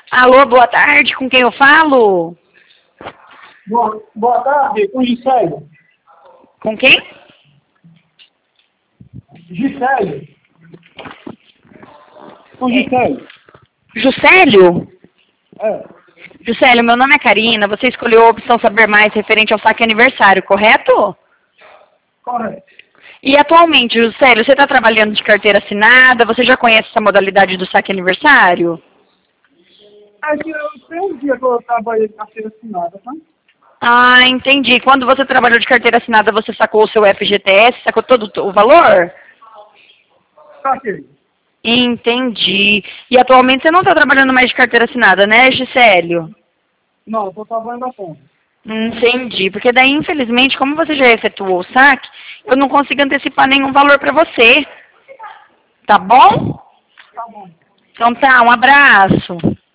Alô, boa tarde, com quem eu falo? Boa tarde, com Gisele. Com quem? Gisele. Com Gisele. Juscelio? É, Juscelio, meu nome é Karina, você escolheu a opção Saber Mais referente ao saque aniversário, correto? correto. E atualmente, Juscelio, você está trabalhando de carteira assinada? Você já conhece essa modalidade do saque aniversário? É que eu tenho um dia que eu trabalhei de carteira assinada, tá? Ah, entendi. Quando você trabalhou de carteira assinada, você sacou o seu FGTS, sacou todo o valor? Saquei. Entendi. E atualmente você não está trabalhando mais de carteira assinada, né, Gisélio? Não, eu tô trabalhando a fundo. Entendi. Porque daí, infelizmente, como você já efetuou o saque, eu não consigo antecipar nenhum valor para você. Tá bom? Tá bom. Então tá, um abraço.